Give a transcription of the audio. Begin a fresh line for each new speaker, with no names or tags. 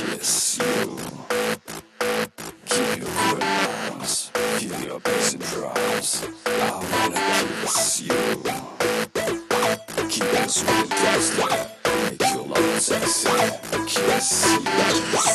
kiss you. Keep your good arms, feel your bass and drums. I wanna kiss you. Keep your sweet and thirsty, make your love sexy. Kiss you.